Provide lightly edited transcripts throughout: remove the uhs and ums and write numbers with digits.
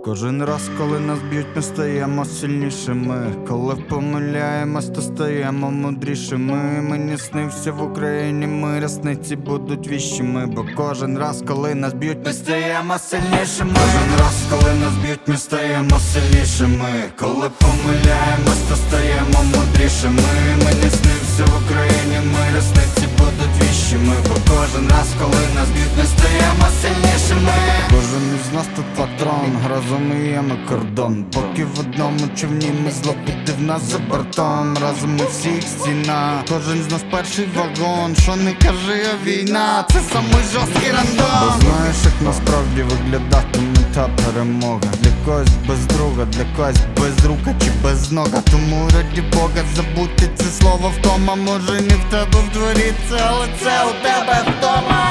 Кожен раз, коли нас б'ють, ми стаємо сильнішими. Коли помиляємось, то стаємо мудрішими. Мені снився в Україні мир, рясниці будуть віщими. Бо кожен раз, коли нас б'ють, ми стаємо сильнішими. Кожен раз, коли нас б'ють, ми стаємо сильнішими. Коли помиляємось, то стаємо мудрішими. Мені снився в Україні мир, рясниці будуть віщими. Бо кожен раз, коли нас б'ють, ми стаємо сильнішими. Кожен із нас тут патрон, разом і є ми кордон. Поки в одному човні ми зло буде в нас за бортом. Разом ми всіх стіна, кожен з нас перший вагон. Що не кажи, а війна, це самий жорсткий рандом. Бо знаєш, як насправді виглядатиме та перемога. Для когось без друга, для когось без рука чи без нога. Тому раді Бога забудьте це слово втома. Може не в тебе в дворі це, але це у тебе вдома.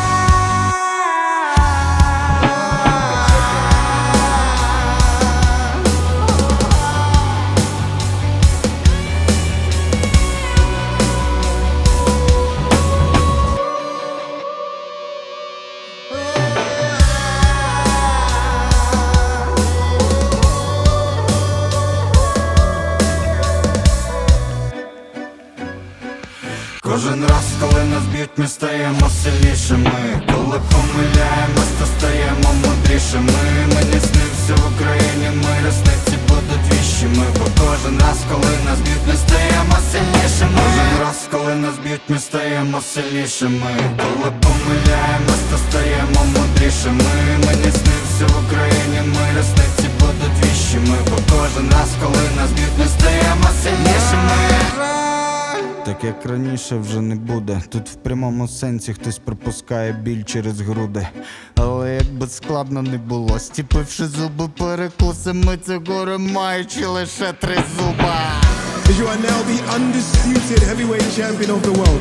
Кожен раз, коли нас б'ють, ми стаємо сильнішими. Коли помиляємось, то стаємо мудрішими. Мені снився в Україні мир, рясниці будуть віщими. Бо кожен раз, коли нас б'ють, ми стаємо сильнішими. Кожен раз, коли нас б'ють, ми стаємо сильнішими. Коли помиляємось, то стаємо мудрішими. Мені снився в Україні мир, рясниці будуть віщими. Бо кожен раз, коли нас б'ють, ми стаємо сильнішими. Так як раніше вже не буде. Тут в прямому сенсі хтось пропускає біль через груди. Але як би складно не було, стіпивши зуби перекусами цього маючи лише 3 зуба. You are now the undisputed heavyweight champion of the world.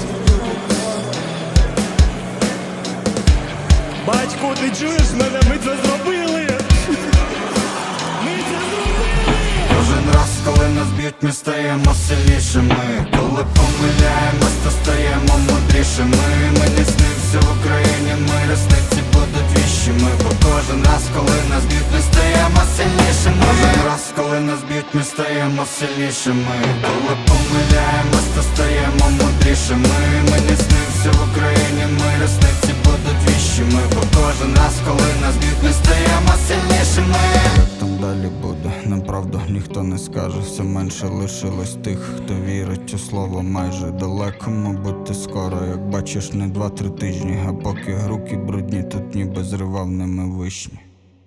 Батько, ти чуєш мене? Ми це зробили! Ми це зробили! Кожен раз, коли нас б'ють, ми стаємо сильнішими. Коли помиляємось, то стаємо мудрішими. Мені снився в Україні мир, рясниці будуть віщими. Бо кожен раз, коли нас б'ють, ми стаємо сильнішими. Кожен раз, коли нас б'ють, ми стаємо сильнішими. Коли помиляємось, то стаємо мудрішими. Мені снився в Україні мир, рясниці будуть віщими. Бо кожен раз, коли нас б'ють, ми стаємо сильнішими. Як там далі буде, направду ніхто не скаже. Все менше лишилось тих, хто вірить у слово майже далеко. Мабуть, ти скоро, як бачиш, не 2-3 тижні. А поки руки брудні, тут ніби зривав ними вишні.